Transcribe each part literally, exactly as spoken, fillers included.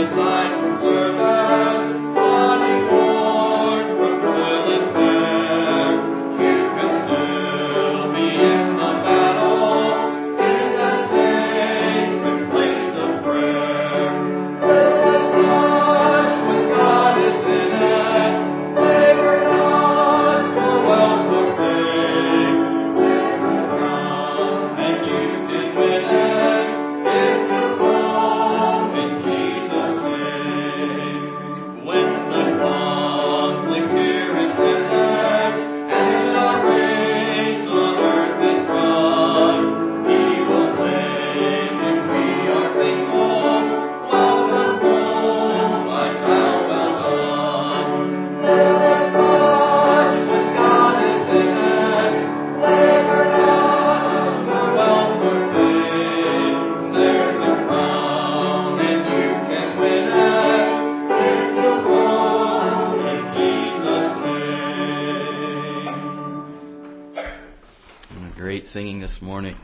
Singing this morning.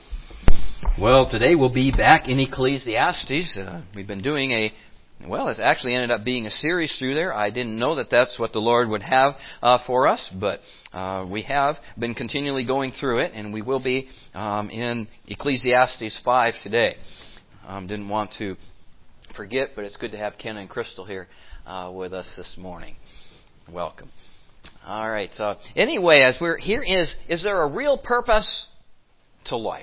Well, today we'll be back in Ecclesiastes. Uh, we've been doing a, well, it's actually ended up being a series through there. I didn't know that that's what the Lord would have uh, for us, but uh, we have been continually going through it, and we will be um, in Ecclesiastes five today. Um, didn't want to forget, but it's good to have Ken and Crystal here uh, with us this morning. Welcome. All right. So anyway, as we're here, is is there a real purpose to life?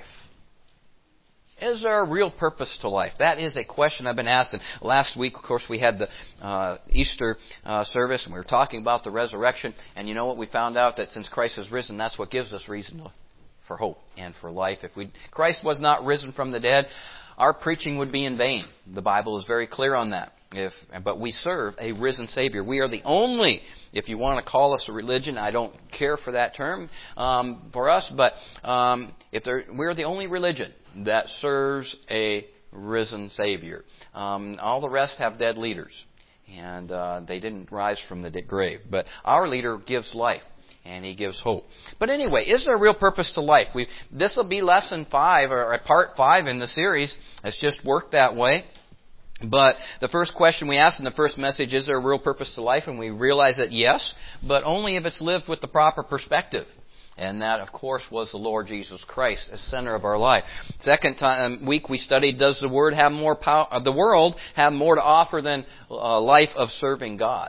Is there a real purpose to life? That is a question I've been asked. And last week, of course, we had the uh, Easter uh, service, and we were talking about the resurrection. And you know what? We found out that since Christ has risen, that's what gives us reason to, for hope and for life. If we Christ was not risen from the dead, our preaching would be in vain. The Bible is very clear on that. If, but we serve a risen Savior. We are the only, if you want to call us a religion, I don't care for that term um, for us, but um, if there, we're the only religion that serves a risen Savior. Um, all the rest have dead leaders, and uh, they didn't rise from the grave. But our leader gives life, and He gives hope. But anyway, is there a real purpose to life? We This will be lesson five, or part five in the series. It's just worked that way. But the first question we asked in the first message, is there a real purpose to life? And we realized that yes, but only if it's lived with the proper perspective. And that, of course, was the Lord Jesus Christ as center of our life. Second time, week we studied, does the word have more power, the world have more to offer than a life of serving God?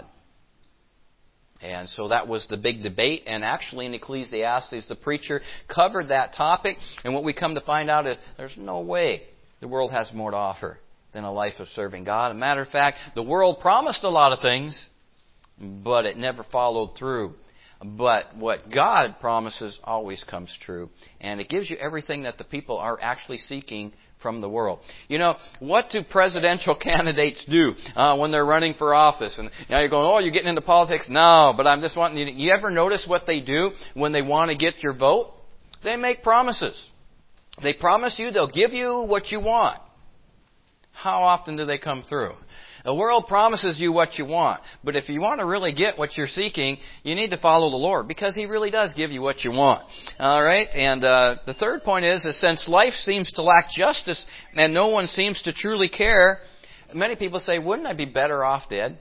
And so that was the big debate. And actually in Ecclesiastes, the preacher covered that topic. And what we come to find out is there's no way the world has more to offer than a life of serving God. As a matter of fact, the world promised a lot of things, but it never followed through. But what God promises always comes true. And it gives you everything that the people are actually seeking from the world. You know, what do presidential candidates do uh, when they're running for office? And now you're going, oh, you're getting into politics? No, but I'm just wanting you to... You ever notice what they do when they want to get your vote? They make promises. They promise you they'll give you what you want. How often do they come through? The world promises you what you want, but if you want to really get what you're seeking, you need to follow the Lord, because He really does give you what you want. All right? And uh, the third point is, is, since life seems to lack justice and no one seems to truly care, many people say, wouldn't I be better off dead?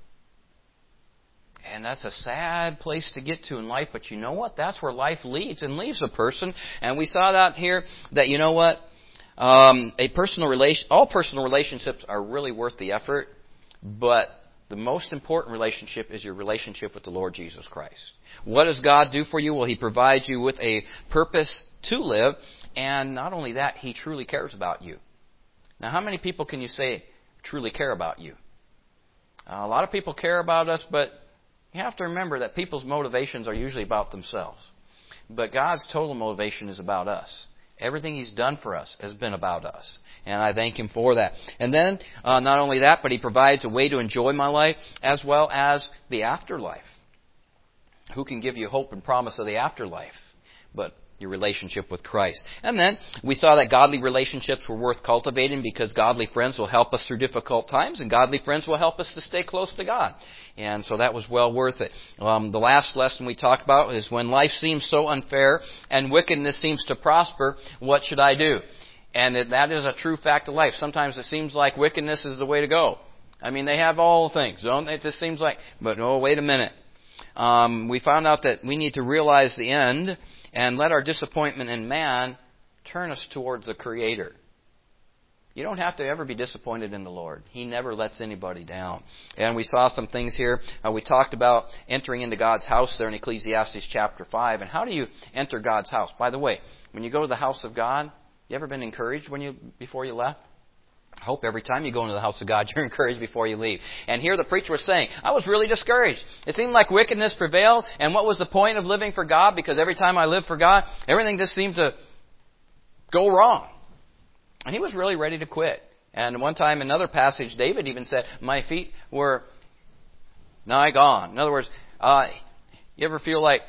And that's a sad place to get to in life, but you know what? That's where life leads and leaves a person. And we saw that here, that you know what? Um, a personal relation, all personal relationships are really worth the effort, but the most important relationship is your relationship with the Lord Jesus Christ. What does God do for you? Well, He provides you with a purpose to live, and not only that, He truly cares about you. Now, how many people can you say truly care about you? Uh, a lot of people care about us, but you have to remember that people's motivations are usually about themselves. But God's total motivation is about us. Everything He's done for us has been about us. And I thank Him for that. And then, uh, not only that, but He provides a way to enjoy my life as well as the afterlife. Who can give you hope and promise of the afterlife but your relationship with Christ? And then we saw that godly relationships were worth cultivating, because godly friends will help us through difficult times, and godly friends will help us to stay close to God. And so that was well worth it. Um, the last lesson we talked about is, when life seems so unfair and wickedness seems to prosper, what should I do? And that is a true fact of life. Sometimes it seems like wickedness is the way to go. I mean, they have all things, don't they? It just seems like, but oh, wait a minute. Um, we found out that we need to realize the end and let our disappointment in man turn us towards the Creator. You don't have to ever be disappointed in the Lord. He never lets anybody down. And we saw some things here. Uh, we talked about entering into God's house there in Ecclesiastes chapter five. And how do you enter God's house? By the way, when you go to the house of God, you ever been encouraged when you before you left? I hope every time you go into the house of God, you're encouraged before you leave. And here the preacher was saying, I was really discouraged. It seemed like wickedness prevailed. And what was the point of living for God? Because every time I lived for God, everything just seemed to go wrong. And he was really ready to quit. And one time, another passage, David even said, my feet were nigh gone. In other words, uh, you ever feel like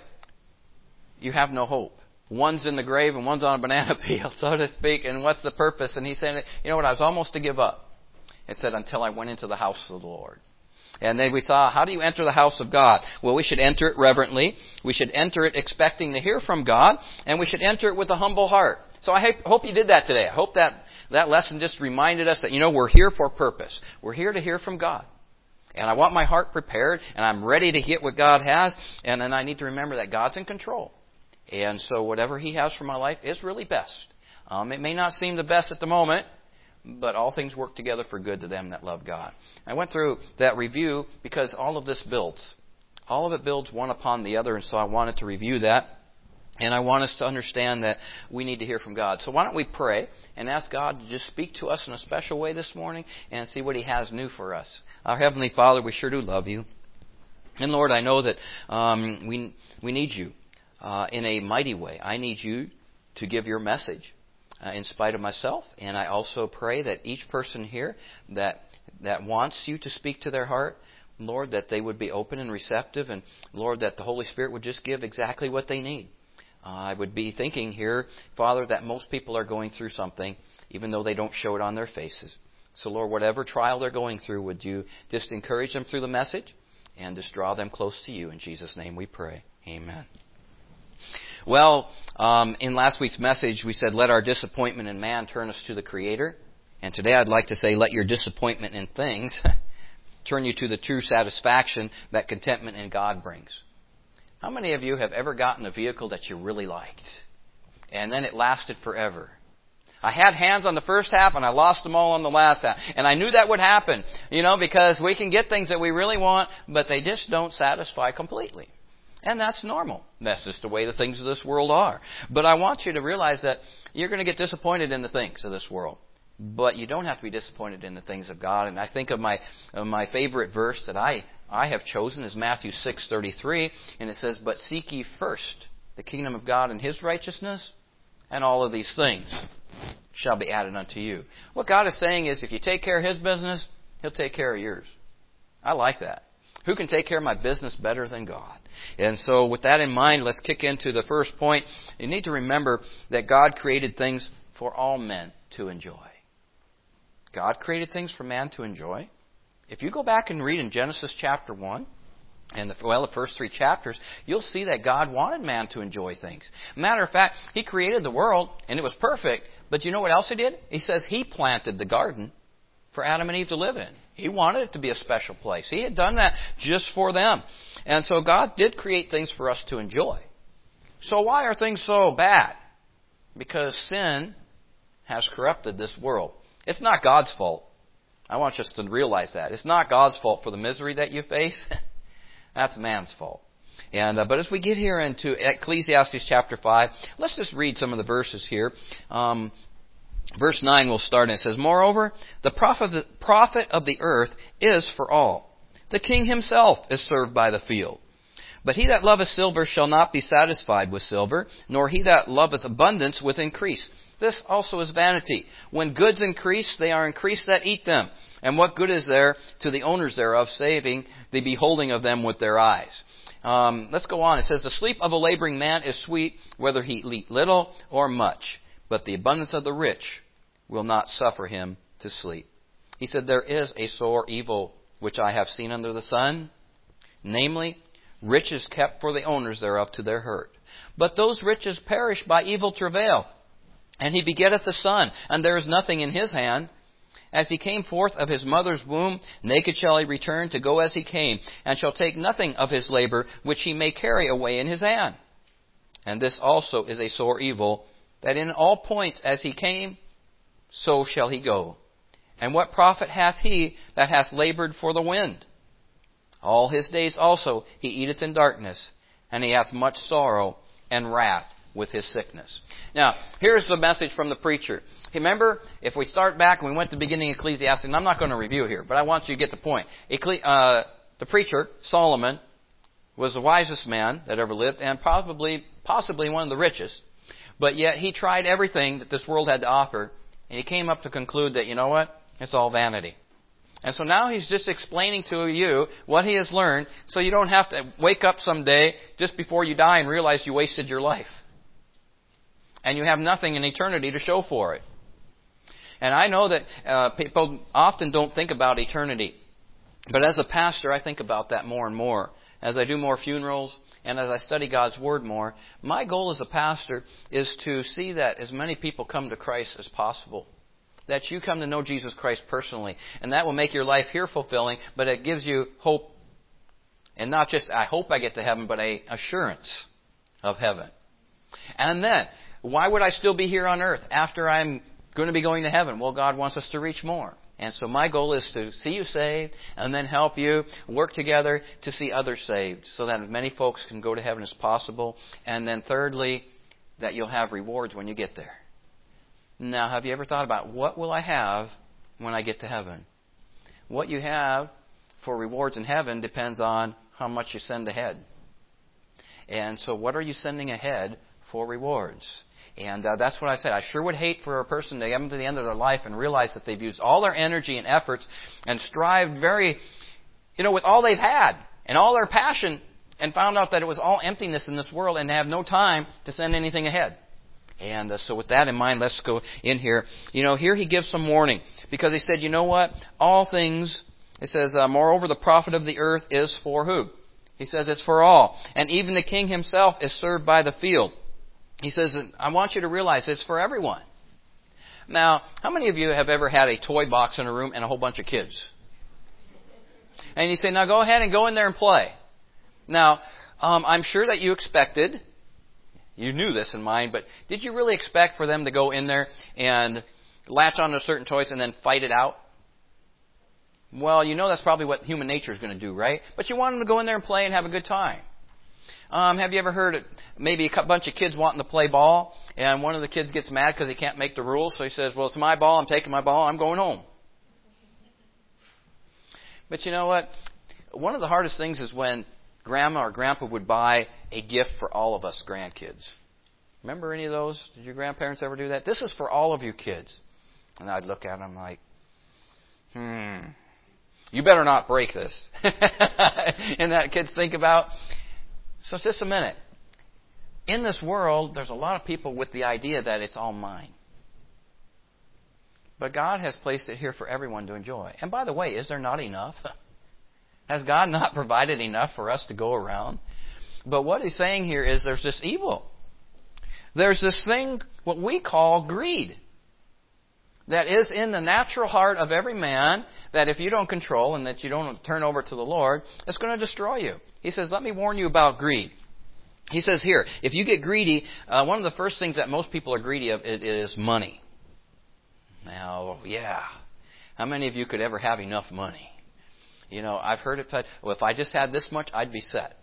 you have no hope? One's in the grave and one's on a banana peel, so to speak. And what's the purpose? And he said, you know what, I was almost to give up. It said, until I went into the house of the Lord. And then we saw, how do you enter the house of God? Well, we should enter it reverently. We should enter it expecting to hear from God. And we should enter it with a humble heart. So I hope you did that today. I hope that that lesson just reminded us that, you know, we're here for a purpose. We're here to hear from God. And I want my heart prepared, and I'm ready to get what God has. And then I need to remember that God's in control. And so whatever He has for my life is really best. Um, it may not seem the best at the moment, but all things work together for good to them that love God. I went through that review because all of this builds. All of it builds one upon the other, and so I wanted to review that. And I want us to understand that we need to hear from God. So why don't we pray and ask God to just speak to us in a special way this morning and see what He has new for us. Our Heavenly Father, we sure do love You. And Lord, I know that um, we we need You uh, in a mighty way. I need You to give Your message uh, in spite of myself. And I also pray that each person here that that wants You to speak to their heart, Lord, that they would be open and receptive. And Lord, that the Holy Spirit would just give exactly what they need. Uh, I would be thinking here, Father, that most people are going through something, even though they don't show it on their faces. So, Lord, whatever trial they're going through, would You just encourage them through the message and just draw them close to You. In Jesus' name we pray. Amen. Well, um, in last week's message, we said, let our disappointment in man turn us to the Creator. And today I'd like to say, let your disappointment in things turn you to the true satisfaction that contentment in God brings. How many of you have ever gotten a vehicle that you really liked, and then it lasted forever? I had hands on the first half, and I lost them all on the last half. And I knew that would happen, you know, because we can get things that we really want, but they just don't satisfy completely. And that's normal. That's just the way the things of this world are. But I want you to realize that you're going to get disappointed in the things of this world. But you don't have to be disappointed in the things of God. And I think of my of my favorite verse that I, I have chosen is Matthew six thirty-three. And it says, but seek ye first the kingdom of God and His righteousness, and all of these things shall be added unto you. What God is saying is, if you take care of His business, He'll take care of yours. I like that. Who can take care of my business better than God? And so with that in mind, let's kick into the first point. You need to remember that God created things for all men to enjoy. God created things for man to enjoy. If you go back and read in Genesis chapter one, and the, well, the first three chapters, you'll see that God wanted man to enjoy things. Matter of fact, He created the world, and it was perfect. But you know what else He did? He says He planted the garden for Adam and Eve to live in. He wanted it to be a special place. He had done that just for them. And so God did create things for us to enjoy. So why are things so bad? Because sin has corrupted this world. It's not God's fault. I want us to realize that. It's not God's fault for the misery that you face. That's man's fault. And uh, but as we get here into Ecclesiastes chapter five, let's just read some of the verses here. Um, verse nine will start, and it says, moreover, the profit of the, profit of the earth is for all. The king himself is served by the field. But he that loveth silver shall not be satisfied with silver, nor he that loveth abundance with increase. This also is vanity. When goods increase, they are increased that eat them. And what good is there to the owners thereof, saving the beholding of them with their eyes? Um, let's go on. It says, the sleep of a laboring man is sweet, whether he eat little or much. But the abundance of the rich will not suffer him to sleep. He said, there is a sore evil which I have seen under the sun, namely, riches kept for the owners thereof to their hurt. But those riches perish by evil travail. And he begetteth the son, and there is nothing in his hand. As he came forth of his mother's womb, naked shall he return to go as he came, and shall take nothing of his labor, which he may carry away in his hand. And this also is a sore evil, that in all points as he came, so shall he go. And what profit hath he that hath labored for the wind? All his days also he eateth in darkness, and he hath much sorrow and wrath with his sickness. Now, here's the message from the preacher. Remember, if we start back and we went to the beginning of Ecclesiastes, and I'm not going to review here, but I want you to get the point. Ecclesi- uh, the preacher, Solomon, was the wisest man that ever lived, and probably, possibly one of the richest. But yet he tried everything that this world had to offer, and he came up to conclude that, you know what? It's all vanity. And so now he's just explaining to you what he has learned, so you don't have to wake up someday just before you die and realize you wasted your life. And you have nothing in eternity to show for it. And I know that uh, people often don't think about eternity. But as a pastor, I think about that more and more. As I do more funerals and as I study God's Word more, my goal as a pastor is to see that as many people come to Christ as possible. That you come to know Jesus Christ personally. And that will make your life here fulfilling, but it gives you hope. And not just, I hope I get to heaven, but a assurance of heaven. And then, why would I still be here on earth after I'm going to be going to heaven? Well, God wants us to reach more. And so my goal is to see you saved and then help you work together to see others saved so that as many folks can go to heaven as possible. And then thirdly, that you'll have rewards when you get there. Now, have you ever thought about what will I have when I get to heaven? What you have for rewards in heaven depends on how much you send ahead. And so what are you sending ahead for rewards? And uh, that's what I said. I sure would hate for a person to come to the end of their life and realize that they've used all their energy and efforts and strived very, you know, with all they've had and all their passion and found out that it was all emptiness in this world and have no time to send anything ahead. And uh, so with that in mind, let's go in here. You know, here he gives some warning because he said, you know what? All things, it says, uh, moreover, the profit of the earth is for who? He says it's for all. And even the king himself is served by the field. He says, I want you to realize it's for everyone. Now, how many of you have ever had a toy box in a room and a whole bunch of kids? And you say, now go ahead and go in there and play. Now, um, I'm sure that you expected, you knew this in mind, but did you really expect for them to go in there and latch onto certain toys and then fight it out? Well, you know that's probably what human nature is going to do, right? But you want them to go in there and play and have a good time. Um, have you ever heard it, maybe a bunch of kids wanting to play ball, and one of the kids gets mad because he can't make the rules, so he says, well, it's my ball, I'm taking my ball, I'm going home. But you know what? One of the hardest things is when Grandma or Grandpa would buy a gift for all of us grandkids. Remember any of those? Did your grandparents ever do that? This is for all of you kids. And I'd look at them like, hmm, you better not break this. And that kids think about... So just a minute. In this world, there's a lot of people with the idea that it's all mine. But God has placed it here for everyone to enjoy. And by the way, is there not enough? Has God not provided enough for us to go around? But what he's saying here is there's this evil. There's this thing, what we call greed, that is in the natural heart of every man, that if you don't control and that you don't turn over to the Lord, it's going to destroy you. He says, let me warn you about greed. He says here, if you get greedy, uh, one of the first things that most people are greedy of it is money. Now, yeah, how many of you could ever have enough money? You know, I've heard it said, well, if I just had this much, I'd be set.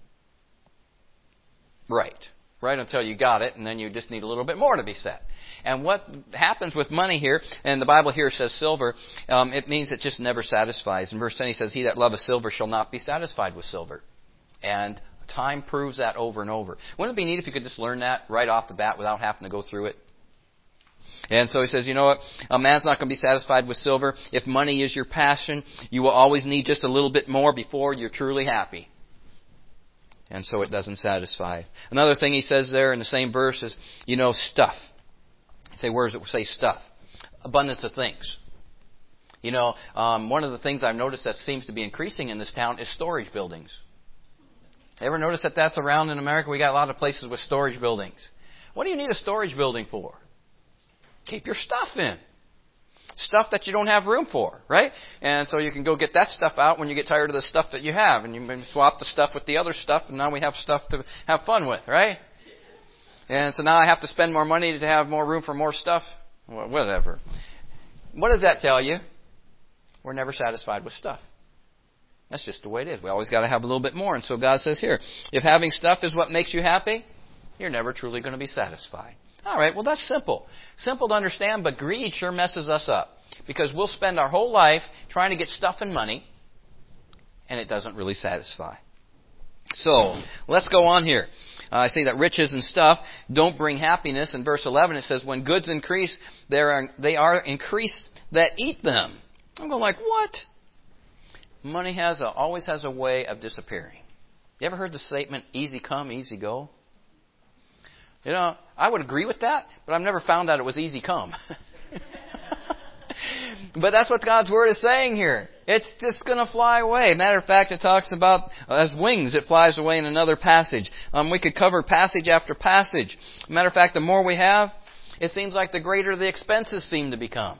Right. Right until you got it, and then you just need a little bit more to be set. And what happens with money here, and the Bible here says silver, um, it means it just never satisfies. In verse ten he says, he that loveth silver shall not be satisfied with silver. And time proves that over and over. Wouldn't it be neat if you could just learn that right off the bat without having to go through it? And so he says, you know what? A man's not going to be satisfied with silver. If money is your passion, you will always need just a little bit more before you're truly happy. And so it doesn't satisfy. Another thing he says there in the same verse is, you know, stuff. You say, where does it say stuff? Abundance of things. You know, um, one of the things I've noticed that seems to be increasing in this town is storage buildings. Ever notice that that's around in America? We got a lot of places with storage buildings. What do you need a storage building for? Keep your stuff in. stuff that you don't have room for, right? And so you can go get that stuff out when you get tired of the stuff that you have, and you can swap the stuff with the other stuff, and now we have stuff to have fun with, right? And so now I have to spend more money to have more room for more stuff. Well, whatever. What does that tell you? We're never satisfied with stuff. That's just the way it is. We always got to have a little bit more. And so God says here, if having stuff is what makes you happy, you're never truly going to be satisfied. All right, well, that's simple. Simple to understand, but greed sure messes us up. Because we'll spend our whole life trying to get stuff and money, and it doesn't really satisfy. So, let's go on here. Uh, I say that riches and stuff don't bring happiness. In verse eleven it says, when goods increase, they are, they are increased that eat them. I'm going like, what? Money has a, always has a way of disappearing. You ever heard the statement, easy come, easy go? You know, I would agree with that, but I've never found out it was easy come. But that's what God's Word is saying here. It's just going to fly away. Matter of fact, it talks about uh, as wings, it flies away in another passage. Um, we could cover passage after passage. Matter of fact, the more we have, it seems like the greater the expenses seem to become.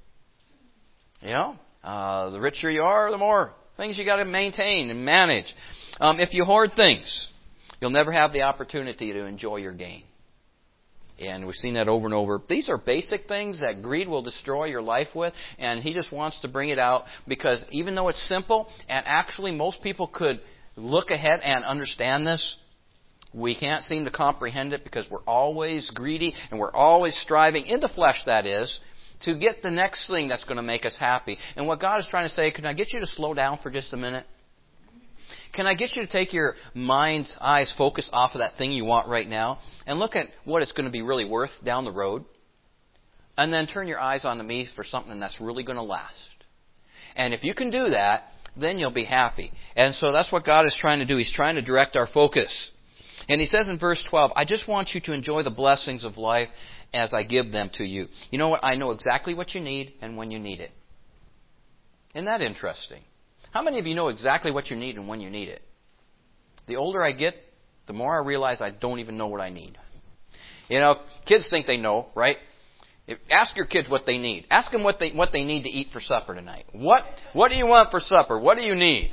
You know, uh, the richer you are, the more things you got to maintain and manage. Um, if you hoard things, you'll never have the opportunity to enjoy your gain. And we've seen that over and over. These are basic things that greed will destroy your life with, and he just wants to bring it out because even though it's simple, and actually most people could look ahead and understand this, we can't seem to comprehend it because we're always greedy and we're always striving, in the flesh that is, to get the next thing that's going to make us happy. And what God is trying to say, can I get you to slow down for just a minute? Can I get you to take your mind's eyes focus off of that thing you want right now and look at what it's going to be really worth down the road? And then turn your eyes on me for something that's really going to last. And if you can do that, then you'll be happy. And so that's what God is trying to do. He's trying to direct our focus. And he says in verse twelve, I just want you to enjoy the blessings of life as I give them to you. You know what? I know exactly what you need and when you need it. Isn't that interesting? How many of you know exactly what you need and when you need it? The older I get, the more I realize I don't even know what I need. You know, kids think they know, right? If, ask your kids what they need. Ask them what they what they need to eat for supper tonight. What what do you want for supper? What do you need?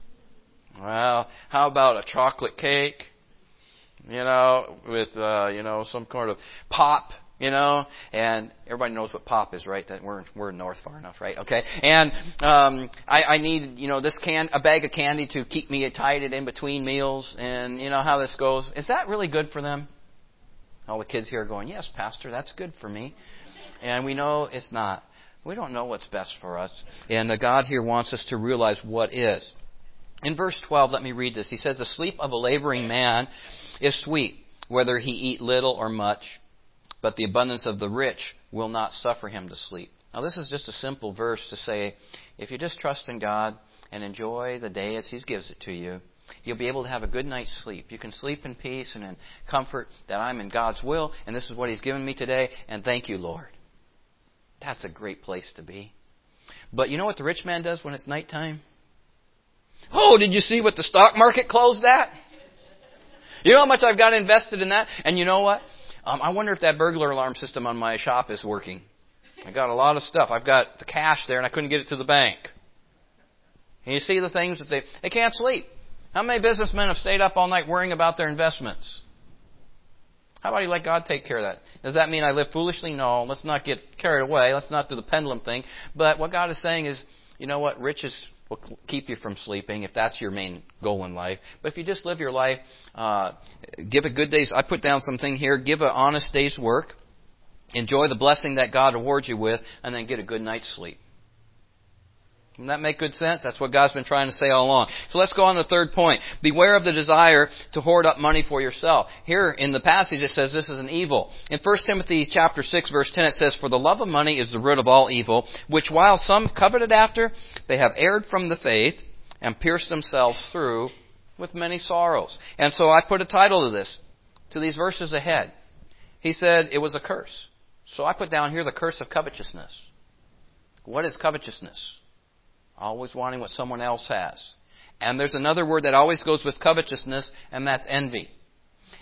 Well, how about a chocolate cake? You know, with uh, you know some kind of pop. You know, and everybody knows what pop is, right? That we're we're north far enough, right? Okay, and um, I, I need you know this can a bag of candy to keep me excited in between meals, and you know how this goes. Is that really good for them? All the kids here are going, yes, Pastor, that's good for me, and we know it's not. We don't know what's best for us, and the God here wants us to realize what is. In verse twelve, let me read this. He says, "The sleep of a laboring man is sweet, whether he eat little or much. But the abundance of the rich will not suffer him to sleep." Now, this is just a simple verse to say, if you just trust in God and enjoy the day as He gives it to you, you'll be able to have a good night's sleep. You can sleep in peace and in comfort that I'm in God's will, and this is what He's given me today, and thank you, Lord. That's a great place to be. But you know what the rich man does when it's nighttime? Oh, did you see what the stock market closed at? You know how much I've got invested in that? And you know what? Um, I wonder if that burglar alarm system on my shop is working. I got a lot of stuff. I've got the cash there, and I couldn't get it to the bank. And you see the things that they they can't sleep. How many businessmen have stayed up all night worrying about their investments? How about you let God take care of that? Does that mean I live foolishly? No. Let's not get carried away. Let's not do the pendulum thing. But what God is saying is, you know what? Riches will keep you from sleeping if that's your main goal in life. But if you just live your life, uh, give a good day's... I put down something here. Give an honest day's work. Enjoy the blessing that God awards you with. And then get a good night's sleep. Doesn't that make good sense? That's what God's been trying to say all along. So let's go on to the third point. Beware of the desire to hoard up money for yourself. Here in the passage it says this is an evil. In First Timothy chapter six verse ten it says, "For the love of money is the root of all evil, which while some coveted after, they have erred from the faith and pierced themselves through with many sorrows." And so I put a title to this, to these verses ahead. He said it was a curse. So I put down here the curse of covetousness. What is covetousness? Always wanting what someone else has. And there's another word that always goes with covetousness, and that's envy.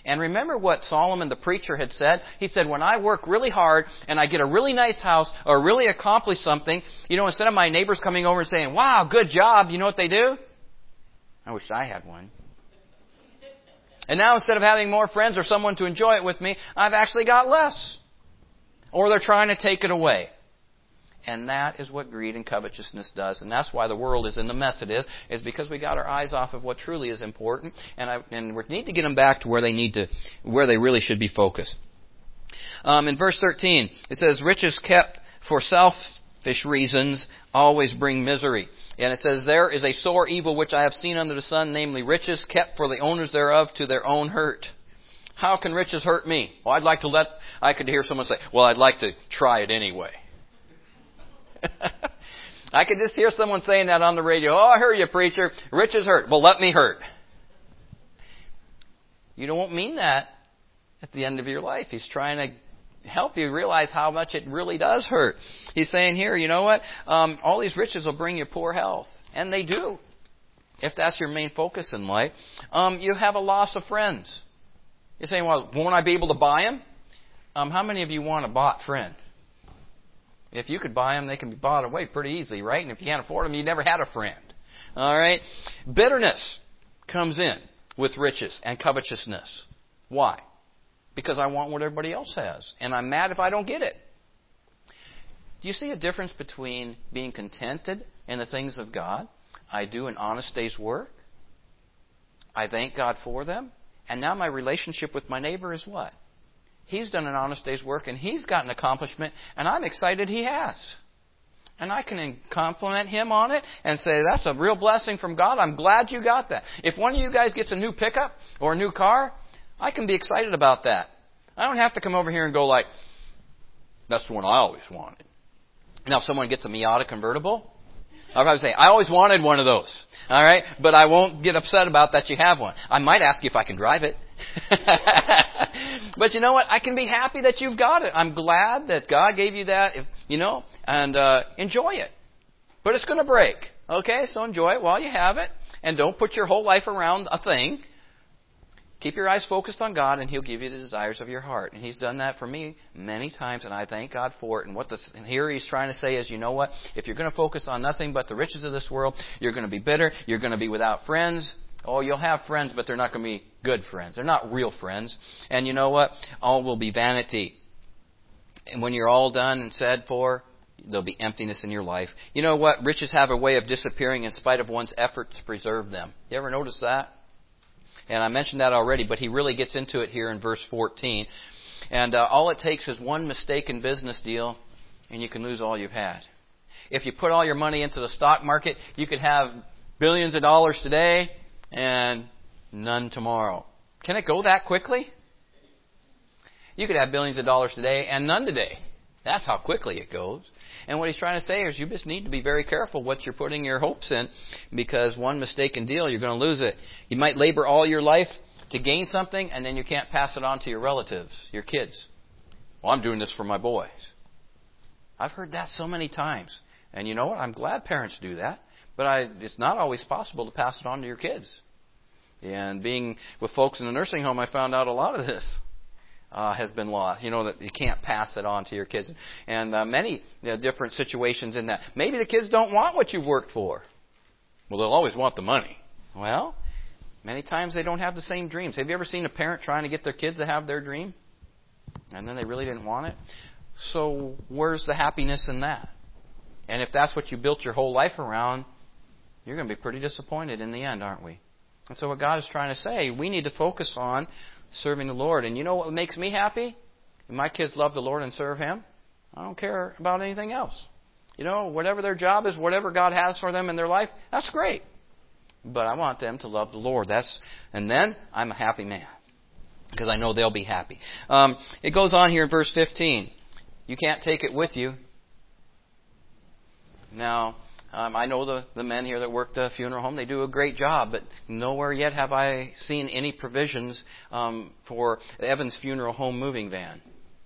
And remember what Solomon the preacher had said? He said, when I work really hard and I get a really nice house or really accomplish something, you know, instead of my neighbors coming over and saying, wow, good job, you know what they do? I wish I had one. And now instead of having more friends or someone to enjoy it with me, I've actually got less. Or they're trying to take it away. And that is what greed and covetousness does. And that's why the world is in the mess it is, is because we got our eyes off of what truly is important. And, I, and we need to get them back to where they need to, where they really should be focused. Um, in verse thirteen, it says, riches kept for selfish reasons always bring misery. And it says, there is a sore evil which I have seen under the sun, namely riches kept for the owners thereof to their own hurt. How can riches hurt me? Well, I'd like to let, I could hear someone say, well, I'd like to try it anyway. I could just hear someone saying that on the radio. Oh, I hear you, preacher. Riches hurt. Well, let me hurt. You don't mean that at the end of your life. He's trying to help you realize how much it really does hurt. He's saying here, you know what? Um, all these riches will bring you poor health. And they do. If that's your main focus in life. Um, you have a loss of friends. You're saying, well, won't I be able to buy them? Um, how many of you want a bought friend? If you could buy them, they can be bought away pretty easily, right? And if you can't afford them, you never had a friend. All right? Bitterness comes in with riches and covetousness. Why? Because I want what everybody else has. And I'm mad if I don't get it. Do you see a difference between being contented in the things of God? I do an honest day's work. I thank God for them. And now my relationship with my neighbor is what? He's done an honest day's work and he's got an accomplishment and I'm excited he has. And I can compliment him on it and say, that's a real blessing from God. I'm glad you got that. If one of you guys gets a new pickup or a new car, I can be excited about that. I don't have to come over here and go like, that's the one I always wanted. Now if someone gets a Miata convertible, I'll probably say, I always wanted one of those. All right? But I won't get upset about that you have one. I might ask you if I can drive it. But you know what? I can be happy that you've got it. I'm glad that God gave you that, if, you know, and uh, enjoy it. But it's going to break. Okay? So enjoy it while you have it. And don't put your whole life around a thing. Keep your eyes focused on God, and He'll give you the desires of your heart. And He's done that for me many times, and I thank God for it. And what this, and here He's trying to say is, you know what? If you're going to focus on nothing but the riches of this world, you're going to be bitter. You're going to be without friends. Oh, you'll have friends, but they're not going to be good friends. They're not real friends. And you know what? All will be vanity. And when you're all done and said for, there'll be emptiness in your life. You know what? Riches have a way of disappearing in spite of one's effort to preserve them. You ever notice that? And I mentioned that already, but he really gets into it here in verse fourteen. And uh, all it takes is one mistaken business deal, and you can lose all you've had. If you put all your money into the stock market, you could have billions of dollars today and none tomorrow. Can it go that quickly? You could have billions of dollars today and none today. That's how quickly it goes. And what he's trying to say is you just need to be very careful what you're putting your hopes in, because one mistaken deal, you're going to lose it. You might labor all your life to gain something, and then you can't pass it on to your relatives, your kids. Well, I'm doing this for my boys. I've heard that so many times. And you know what? I'm glad parents do that. But I, it's not always possible to pass it on to your kids. And being with folks in the nursing home, I found out a lot of this. Uh, has been lost. You know that you can't pass it on to your kids. And uh, many you know, different situations in that. Maybe the kids don't want what you've worked for. Well, they'll always want the money. Well, many times they don't have the same dreams. Have you ever seen a parent trying to get their kids to have their dream? And then they really didn't want it? So where's the happiness in that? And if that's what you built your whole life around, you're going to be pretty disappointed in the end, aren't we? And so what God is trying to say, we need to focus on serving the Lord. And you know what makes me happy? If my kids love the Lord and serve Him, I don't care about anything else. You know, whatever their job is, whatever God has for them in their life, that's great. But I want them to love the Lord. That's and then I'm a happy man, because I know they'll be happy. Um, it goes on here in verse fifteen. You can't take it with you. Now, Um, I know the, the men here that work the funeral home. They do a great job, but nowhere yet have I seen any provisions um, for Evans Funeral Home moving van.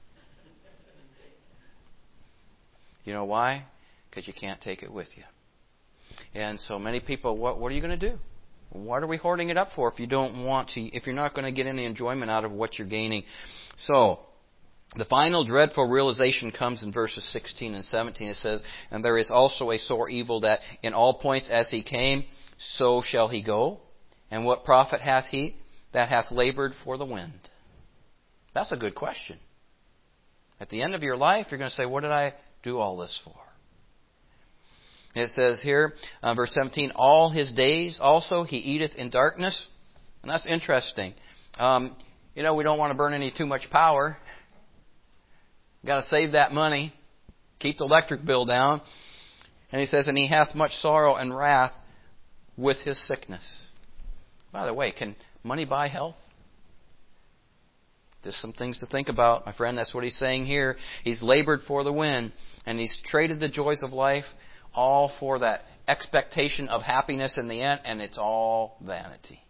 You know why? Because you can't take it with you. And so many people, what, what are you going to do? What are we hoarding it up for if you don't want to, if you're not going to get any enjoyment out of what you're gaining? So, the final dreadful realization comes in verses sixteen and seventeen. It says, "And there is also a sore evil that in all points as he came, so shall he go. And what profit hath he that hath labored for the wind?" That's a good question. At the end of your life, you're going to say, what did I do all this for? It says here, uh, verse seventeen, "All his days also he eateth in darkness." And that's interesting. Um, you know, we don't want to burn any too much power. Got to save that money. Keep the electric bill down. And he says, "And he hath much sorrow and wrath with his sickness." By the way, can money buy health? There's some things to think about, my friend. That's what he's saying here. He's labored for the wind, and he's traded the joys of life all for that expectation of happiness in the end, and it's all vanity.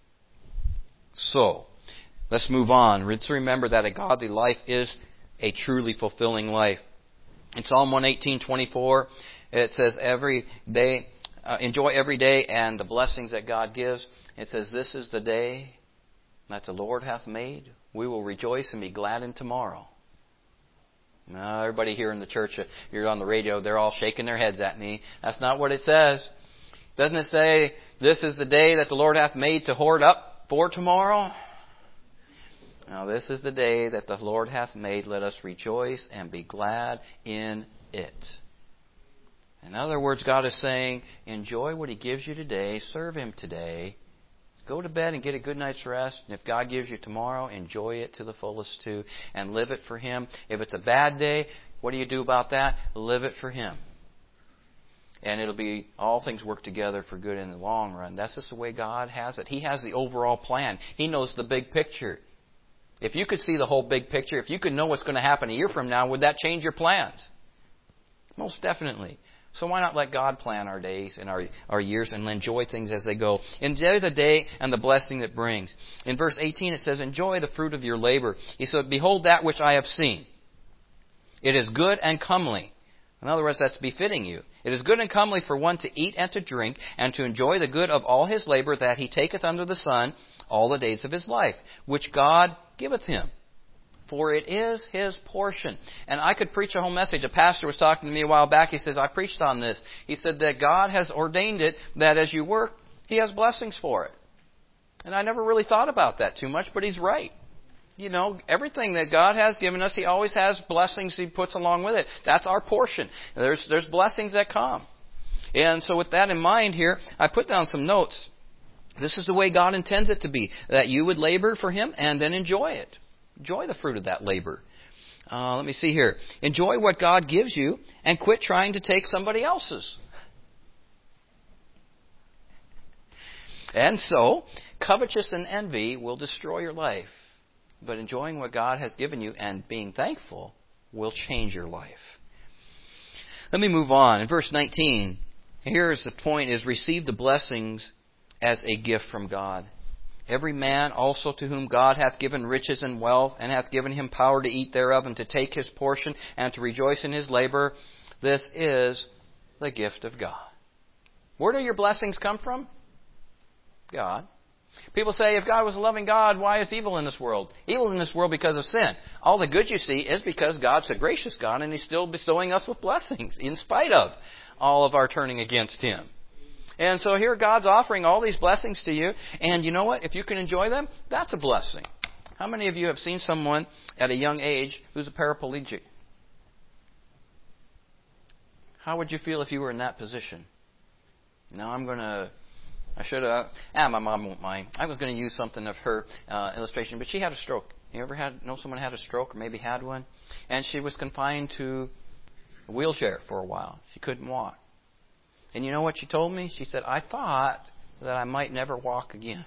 So, let's move on. Let's remember that a godly life is a truly fulfilling life. In Psalm one eighteen twenty-four, it says, "Every day, uh, enjoy every day and the blessings that God gives." It says, "This is the day that the Lord hath made. We will rejoice and be glad in tomorrow." Now, everybody here in the church, you're on the radio, they're all shaking their heads at me. That's not what it says. Doesn't it say, "This is the day that the Lord hath made to hoard up for tomorrow"? Now, this is the day that the Lord hath made. Let us rejoice and be glad in it. In other words, God is saying, enjoy what He gives you today. Serve Him today. Go to bed and get a good night's rest. And if God gives you tomorrow, enjoy it to the fullest too. And live it for Him. If it's a bad day, what do you do about that? Live it for Him. And it'll be, all things work together for good in the long run. That's just the way God has it. He has the overall plan. He knows the big picture. If you could see the whole big picture, if you could know what's going to happen a year from now, would that change your plans? Most definitely. So why not let God plan our days and our, our years and enjoy things as they go? Enjoy the day and the blessing it brings. In verse eighteen it says, "Enjoy the fruit of your labor." He said, "Behold that which I have seen. It is good and comely." In other words, that's befitting you. "It is good and comely for one to eat and to drink, and to enjoy the good of all his labor that he taketh under the sun all the days of his life, which God giveth him. For it is his portion." And I could preach a whole message. A pastor was talking to me a while back. He says, I preached on this. He said that God has ordained it that as you work, He has blessings for it. And I never really thought about that too much, but he's right. You know, everything that God has given us, He always has blessings He puts along with it. That's our portion. There's, there's blessings that come. And so with that in mind here, I put down some notes. This is the way God intends it to be, that you would labor for Him and then enjoy it. Enjoy the fruit of that labor. Uh, let me see here. Enjoy what God gives you and quit trying to take somebody else's. And so, covetous and envy will destroy your life. But enjoying what God has given you and being thankful will change your life. Let me move on. In verse nineteen, here's the point, is receive the blessings as a gift from God. "Every man also to whom God hath given riches and wealth, and hath given him power to eat thereof, and to take his portion, and to rejoice in his labor, this is the gift of God." Where do your blessings come from? God. People say, if God was a loving God, why is evil in this world? Evil in this world because of sin. All the good you see is because God's a gracious God, and He's still bestowing us with blessings, in spite of all of our turning against Him. And so here God's offering all these blessings to you. And you know what? If you can enjoy them, that's a blessing. How many of you have seen someone at a young age who's a paraplegic? How would you feel if you were in that position? Now I'm going to... I should have... Ah, my mom won't mind. I was going to use something of her uh, illustration, but she had a stroke. You ever had know someone had a stroke or maybe had one? And she was confined to a wheelchair for a while. She couldn't walk. And you know what she told me? She said, I thought that I might never walk again.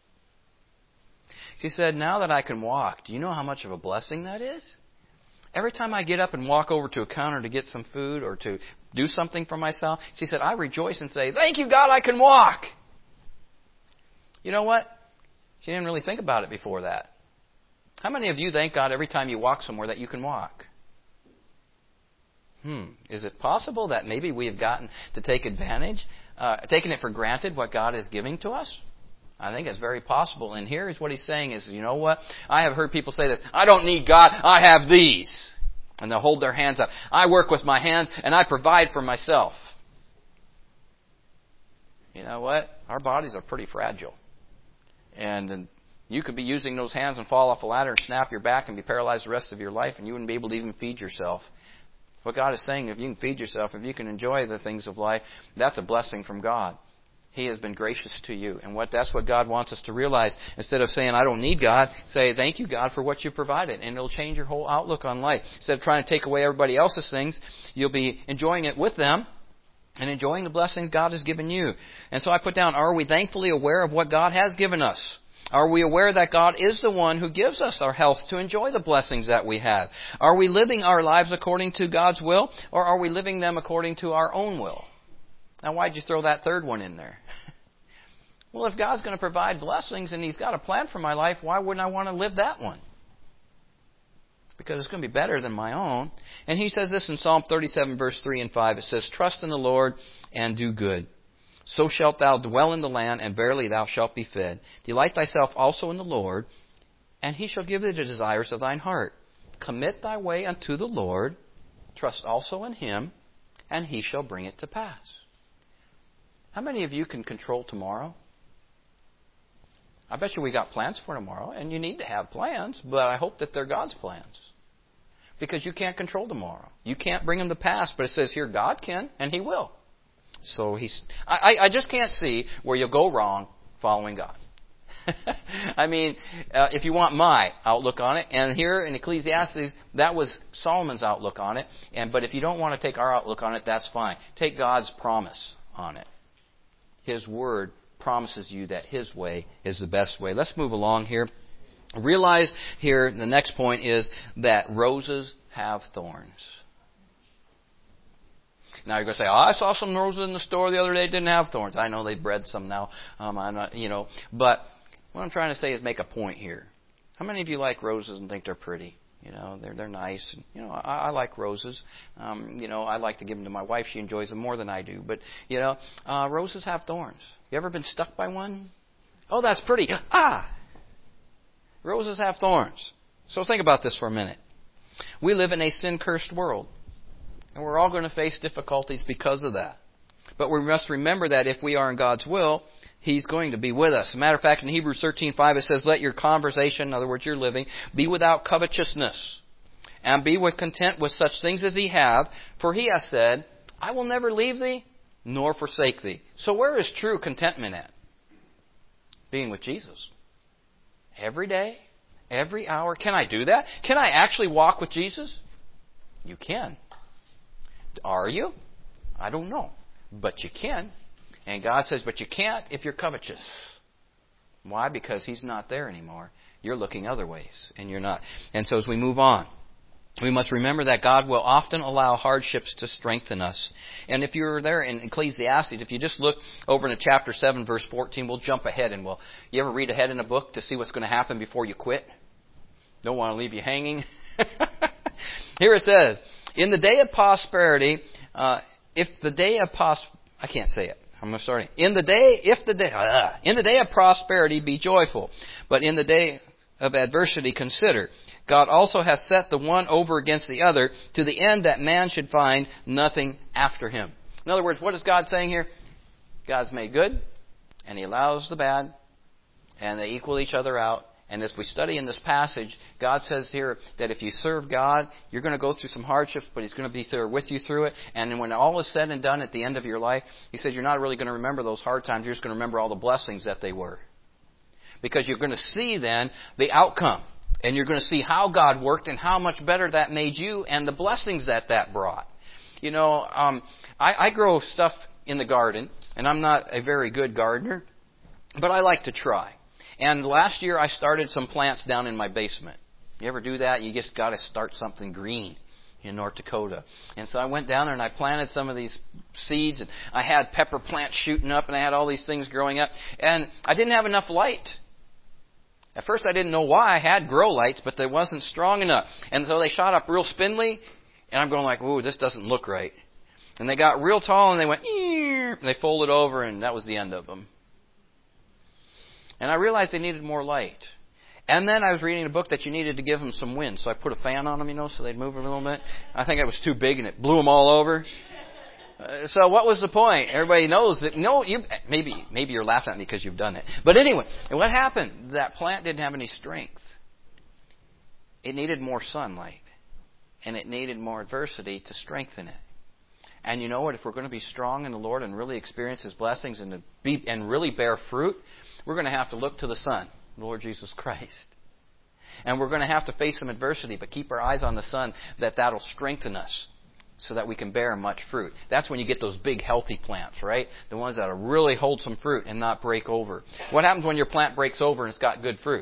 She said, now that I can walk, do you know how much of a blessing that is? Every time I get up and walk over to a counter to get some food or to do something for myself, she said, I rejoice and say, thank you, God, I can walk. You know what? She didn't really think about it before that. How many of you thank God every time you walk somewhere that you can walk? Hmm. Is it possible that maybe we have gotten to take advantage, uh, taking it for granted what God is giving to us? I think it's very possible. And here's what he's saying is, you know what? I have heard people say this. I don't need God. I have these. And they'll hold their hands up. I work with my hands and I provide for myself. You know what? Our bodies are pretty fragile. And you could be using those hands and fall off a ladder and snap your back and be paralyzed the rest of your life, and you wouldn't be able to even feed yourself. What God is saying, if you can feed yourself, if you can enjoy the things of life, that's a blessing from God. He has been gracious to you. And what that's what God wants us to realize. Instead of saying, I don't need God, say, thank you, God, for what you provided. And it'll change your whole outlook on life. Instead of trying to take away everybody else's things, you'll be enjoying it with them and enjoying the blessings God has given you. And so I put down, are we thankfully aware of what God has given us? Are we aware that God is the one who gives us our health to enjoy the blessings that we have? Are we living our lives according to God's will, or are we living them according to our own will? Now, why'd you throw that third one in there? Well, if God's going to provide blessings and He's got a plan for my life, why wouldn't I want to live that one? It's because it's going to be better than my own. And He says this in Psalm thirty-seven, verse three and five. It says, trust in the Lord and do good. So shalt thou dwell in the land, and verily thou shalt be fed. Delight thyself also in the Lord, and He shall give thee the desires of thine heart. Commit thy way unto the Lord, trust also in Him, and He shall bring it to pass. How many of you can control tomorrow? I bet you we got plans for tomorrow, and you need to have plans, but I hope that they're God's plans. Because you can't control tomorrow. You can't bring them to pass, but it says here God can, and He will. So he's. I, I just can't see where you'll go wrong following God. I mean, uh, if you want my outlook on it, and here in Ecclesiastes, that was Solomon's outlook on it. And but if you don't want to take our outlook on it, that's fine. Take God's promise on it. His Word promises you that His way is the best way. Let's move along here. Realize here, the next point is that roses have thorns. Now you're going to say, oh, I saw some roses in the store the other day that didn't have thorns. I know they bred some now. Um, I'm not, you know. But what I'm trying to say is make a point here. How many of you like roses and think they're pretty? You know, they're they're nice. You know, I, I like roses. Um, you know, I like to give them to my wife. She enjoys them more than I do. But, you know, uh, roses have thorns. You ever been stuck by one? Oh, that's pretty. Ah! Roses have thorns. So think about this for a minute. We live in a sin-cursed world. And we're all going to face difficulties because of that. But we must remember that if we are in God's will, He's going to be with us. As a matter of fact, in Hebrews thirteen five it says, let your conversation, in other words, your living, be without covetousness. And be with content with such things as ye have. For He has said, I will never leave thee, nor forsake thee. So where is true contentment at? Being with Jesus. Every day, every hour. Can I do that? Can I actually walk with Jesus? You can. Are you? I don't know. But you can. And God says, but you can't if you're covetous. Why? Because He's not there anymore. You're looking other ways, and you're not. And so as we move on, we must remember that God will often allow hardships to strengthen us. And if you're there in Ecclesiastes, if you just look over into chapter seven, verse fourteen, we'll jump ahead and we'll... You ever read ahead in a book to see what's going to happen before you quit? Don't want to leave you hanging. Here it says, in the day of prosperity, uh, if the day of pos... I can't say it. I'm starting. In the day, if the day, uh, in the day of prosperity, be joyful. But in the day of adversity, consider. God also has set the one over against the other, to the end that man should find nothing after him. In other words, what is God saying here? God's made good, and He allows the bad, and they equal each other out. And as we study in this passage, God says here that if you serve God, you're going to go through some hardships, but He's going to be there with you through it. And when all is said and done at the end of your life, He said you're not really going to remember those hard times. You're just going to remember all the blessings that they were. Because you're going to see then the outcome. And you're going to see how God worked and how much better that made you and the blessings that that brought. You know, um, I, I grow stuff in the garden, and I'm not a very good gardener, but I like to try. And last year I started some plants down in my basement. You ever do that? You just got to start something green in North Dakota. And so I went down there and I planted some of these seeds, and I had pepper plants shooting up, and I had all these things growing up. And I didn't have enough light. At first I didn't know why. I had grow lights, but they wasn't strong enough. And so they shot up real spindly, and I'm going like, ooh, this doesn't look right. And they got real tall, and they went, and they folded over, and that was the end of them. And I realized they needed more light. And then I was reading a book that you needed to give them some wind. So I put a fan on them, you know, so they'd move a little bit. I think it was too big and it blew them all over. Uh, so what was the point? Everybody knows that. No, you maybe maybe you're laughing at me because you've done it. But anyway, what happened? That plant didn't have any strength. It needed more sunlight. And it needed more adversity to strengthen it. And you know what? If we're going to be strong in the Lord and really experience His blessings and to be and really bear fruit, we're going to have to look to the Son, the Lord Jesus Christ. And we're going to have to face some adversity, but keep our eyes on the Son, that that'll strengthen us so that we can bear much fruit. That's when you get those big healthy plants, right? The ones that really hold some fruit and not break over. What happens when your plant breaks over and it's got good fruit?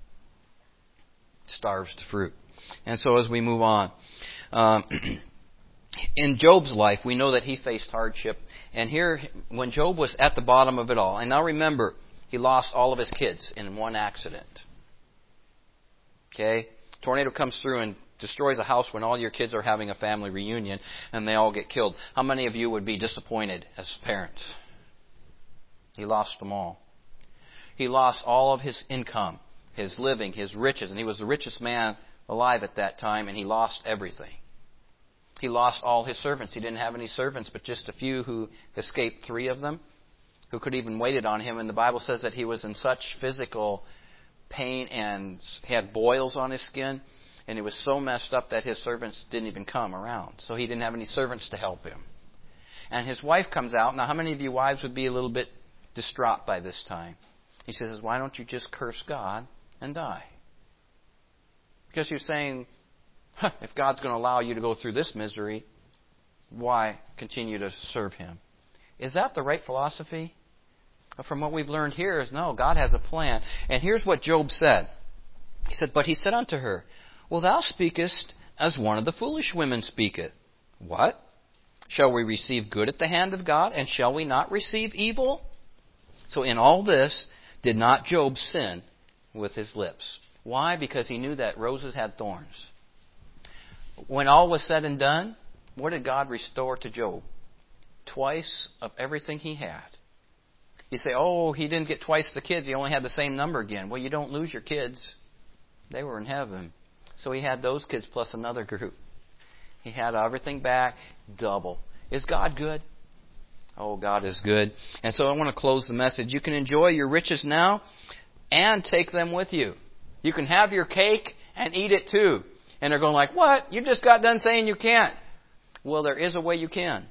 It starves to fruit. And so as we move on, um, in Job's life, we know that he faced hardship. And here, when Job was at the bottom of it all, and now remember, he lost all of his kids in one accident. Okay? Tornado comes through and destroys a house when all your kids are having a family reunion and they all get killed. How many of you would be disappointed as parents? He lost them all. He lost all of his income, his living, his riches, and he was the richest man alive at that time, and he lost everything. He lost all his servants. He didn't have any servants, but just a few who escaped, three of them, who could even waited on him. And the Bible says that he was in such physical pain and he had boils on his skin, and he was so messed up that his servants didn't even come around. So he didn't have any servants to help him. And his wife comes out. Now, how many of you wives would be a little bit distraught by this time? He says, why don't you just curse God and die? Because you're saying, huh, if God's going to allow you to go through this misery, why continue to serve Him? Is that the right philosophy? From what we've learned here is no, God has a plan. And here's what Job said. He said, but he said unto her, well, thou speakest as one of the foolish women speaketh. What? Shall we receive good at the hand of God, and shall we not receive evil? So in all this, did not Job sin with his lips? Why? Because he knew that roses had thorns. When all was said and done, what did God restore to Job? Twice of everything he had. You say, oh, he didn't get twice the kids. He only had the same number again. Well, you don't lose your kids. They were in heaven. So he had those kids plus another group. He had everything back, double. Is God good? Oh, God is good. And so I want to close the message. You can enjoy your riches now and take them with you. You can have your cake and eat it too. And they're going like, what? You just got done saying you can't. Well, there is a way you can.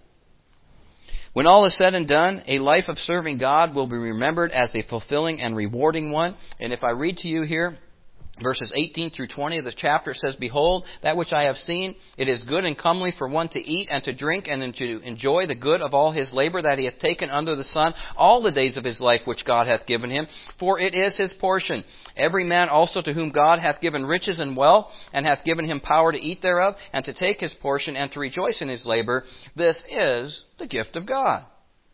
When all is said and done, a life of serving God will be remembered as a fulfilling and rewarding one. And if I read to you here, verses eighteen through twenty of the chapter, it says, behold, that which I have seen, it is good and comely for one to eat and to drink and to enjoy the good of all his labor that he hath taken under the sun all the days of his life which God hath given him. For it is his portion. Every man also to whom God hath given riches and wealth, and hath given him power to eat thereof, and to take his portion, and to rejoice in his labor, this is the gift of God.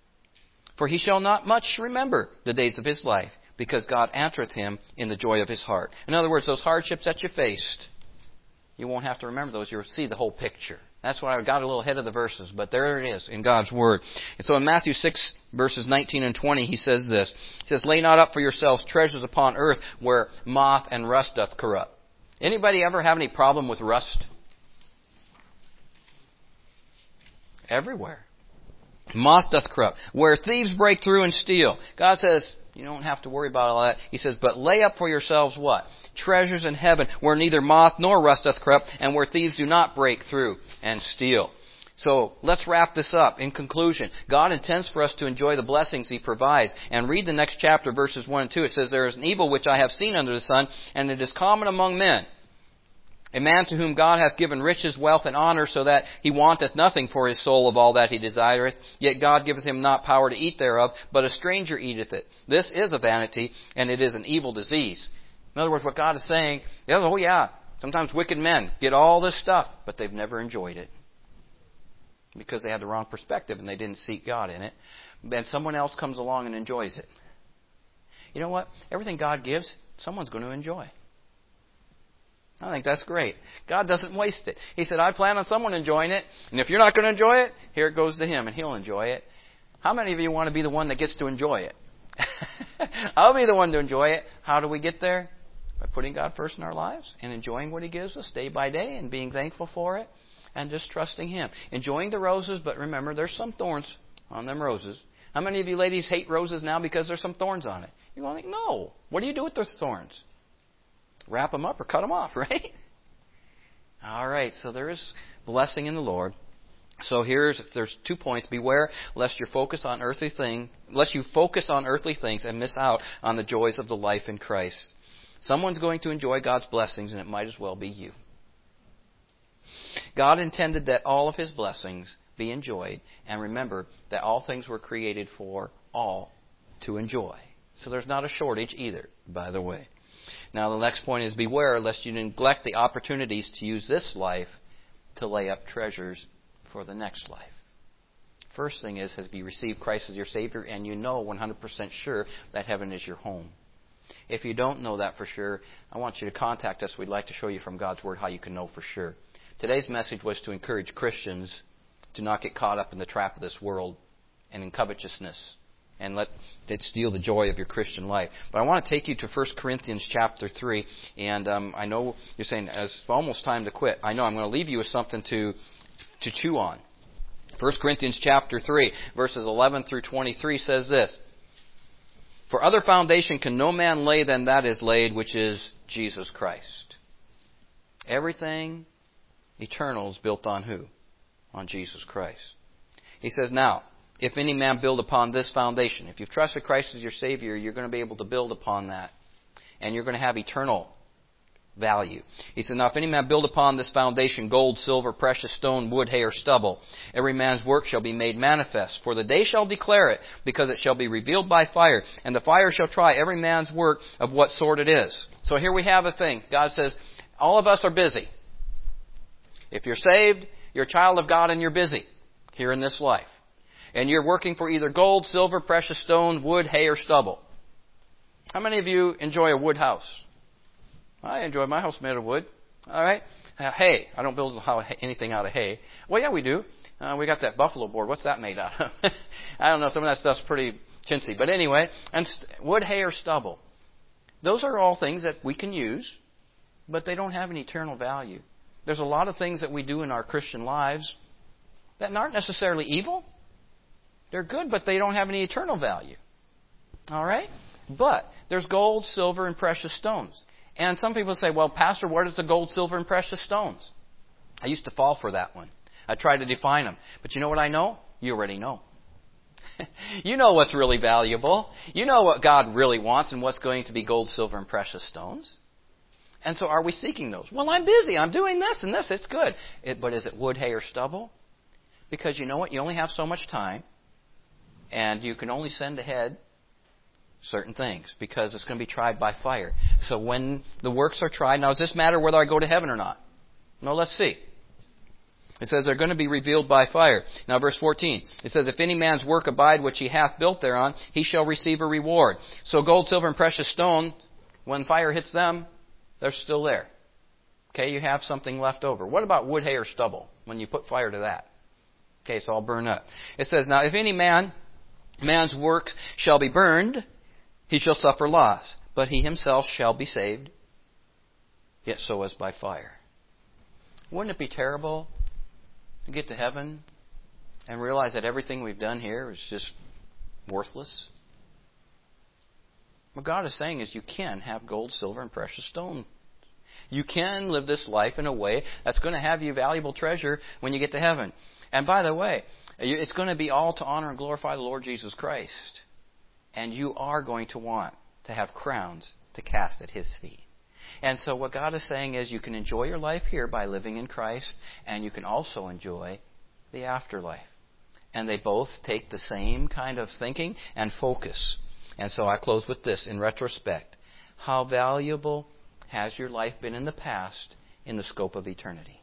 For he shall not much remember the days of his life, because God answereth him in the joy of his heart. In other words, those hardships that you faced, you won't have to remember those. You'll see the whole picture. That's why I got a little ahead of the verses, but there it is in God's Word. And so in Matthew six, verses nineteen and twenty, he says this. He says, lay not up for yourselves treasures upon earth where moth and rust doth corrupt. Anybody ever have any problem with rust? Everywhere. Moth doth corrupt. Where thieves break through and steal. God says, you don't have to worry about all that. He says, but lay up for yourselves what? Treasures in heaven, where neither moth nor rust doth corrupt, and where thieves do not break through and steal. So let's wrap this up. In conclusion, God intends for us to enjoy the blessings He provides. And read the next chapter, verses one and two. It says, there is an evil which I have seen under the sun, and it is common among men. A man to whom God hath given riches, wealth, and honor, so that he wanteth nothing for his soul of all that he desireth. Yet God giveth him not power to eat thereof, but a stranger eateth it. This is a vanity, and it is an evil disease. In other words, what God is saying is, oh yeah, sometimes wicked men get all this stuff, but they've never enjoyed it. Because they had the wrong perspective and they didn't seek God in it. And someone else comes along and enjoys it. You know what? Everything God gives, someone's going to enjoy. I think that's great. God doesn't waste it. He said, I plan on someone enjoying it. And if you're not going to enjoy it, here it goes to Him and He'll enjoy it. How many of you want to be the one that gets to enjoy it? I'll be the one to enjoy it. How do we get there? By putting God first in our lives and enjoying what He gives us day by day and being thankful for it and just trusting Him. Enjoying the roses, but remember, there's some thorns on them roses. How many of you ladies hate roses now because there's some thorns on it? You're going like, no. What do you do with those thorns? Wrap them up or cut them off, right? All right, so there is blessing in the Lord. So here's there's two points. Beware lest you focus on earthly thing, lest you focus on earthly things and miss out on the joys of the life in Christ. Someone's going to enjoy God's blessings, and it might as well be you. God intended that all of His blessings be enjoyed, and remember that all things were created for all to enjoy. So there's not a shortage either, by the way. Now the next point is beware lest you neglect the opportunities to use this life to lay up treasures for the next life. First thing is, has you received Christ as your Savior, and you know one hundred percent sure that heaven is your home. If you don't know that for sure, I want you to contact us. We'd like to show you from God's Word how you can know for sure. Today's message was to encourage Christians to not get caught up in the trap of this world and in covetousness and let it steal the joy of your Christian life. But I want to take you to First Corinthians chapter three, and um, I know you're saying it's almost time to quit. I know. I'm going to leave you with something to to chew on. First Corinthians chapter three, verses eleven through twenty-three says this: For other foundation can no man lay than that is laid, which is Jesus Christ. Everything eternal is built on who? On Jesus Christ. He says, now, if any man build upon this foundation, if you've trusted Christ as your Savior, you're going to be able to build upon that. And you're going to have eternal value. He says, now if any man build upon this foundation gold, silver, precious stone, wood, hay, or stubble, every man's work shall be made manifest. For the day shall declare it, because it shall be revealed by fire. And the fire shall try every man's work of what sort it is. So here we have a thing. God says, all of us are busy. If you're saved, you're a child of God and you're busy here in this life. And you're working for either gold, silver, precious stone, wood, hay, or stubble. How many of you enjoy a wood house? I enjoy my house made of wood. All right. Uh, hay. I don't build anything out of hay. Well, yeah, we do. Uh, we got that buffalo board. What's that made out of? I don't know. Some of that stuff's pretty chintzy. But anyway, and st- wood, hay, or stubble. Those are all things that we can use, but they don't have an eternal value. There's a lot of things that we do in our Christian lives that aren't necessarily evil. They're good, but they don't have any eternal value. All right? But there's gold, silver, and precious stones. And some people say, well, Pastor, what is the gold, silver, and precious stones? I used to fall for that one. I tried to define them. But you know what I know? You already know. You know what's really valuable. You know what God really wants and what's going to be gold, silver, and precious stones. And so are we seeking those? Well, I'm busy. I'm doing this and this. It's good. It, but is it wood, hay, or stubble? Because you know what? You only have so much time. And you can only send ahead certain things because it's going to be tried by fire. So when the works are tried, now does this matter whether I go to heaven or not? No, let's see. It says they're going to be revealed by fire. Now verse fourteen. It says, if any man's work abide which he hath built thereon, he shall receive a reward. So gold, silver, and precious stone, when fire hits them, they're still there. Okay, you have something left over. What about wood, hay, or stubble when you put fire to that? Okay, it's all burned up. It says, now if any man, man's work shall be burned, he shall suffer loss, but he himself shall be saved, yet so as by fire. Wouldn't it be terrible to get to heaven and realize that everything we've done here is just worthless? What God is saying is you can have gold, silver, and precious stone. You can live this life in a way that's going to have you valuable treasure when you get to heaven. And by the way, it's going to be all to honor and glorify the Lord Jesus Christ. And you are going to want to have crowns to cast at His feet. And so what God is saying is you can enjoy your life here by living in Christ, and you can also enjoy the afterlife. And they both take the same kind of thinking and focus. And so I close with this in retrospect. How valuable has your life been in the past in the scope of eternity?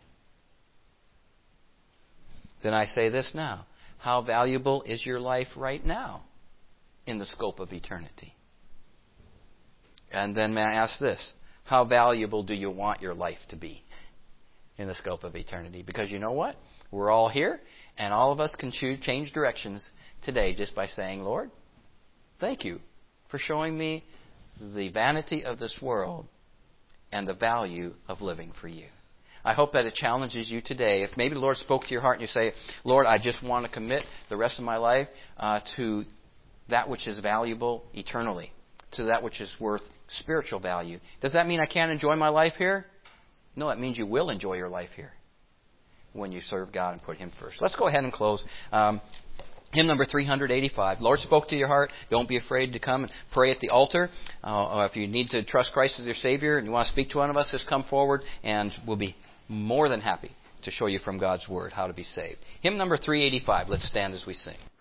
Then I say this now. How valuable is your life right now in the scope of eternity? And then may I ask this. How valuable do you want your life to be in the scope of eternity? Because you know what? We're all here, and all of us can choose, change directions today just by saying, Lord, thank you for showing me the vanity of this world and the value of living for you. I hope that it challenges you today. If maybe the Lord spoke to your heart and you say, Lord, I just want to commit the rest of my life uh, to that which is valuable eternally, to that which is worth spiritual value. Does that mean I can't enjoy my life here? No, it means you will enjoy your life here when you serve God and put Him first. Let's go ahead and close. Um, hymn number three eighty-five. Lord spoke to your heart. Don't be afraid to come and pray at the altar. Uh, if you need to trust Christ as your Savior and you want to speak to one of us, just come forward and we'll be more than happy to show you from God's Word how to be saved. Hymn number three eighty-five. Let's stand as we sing.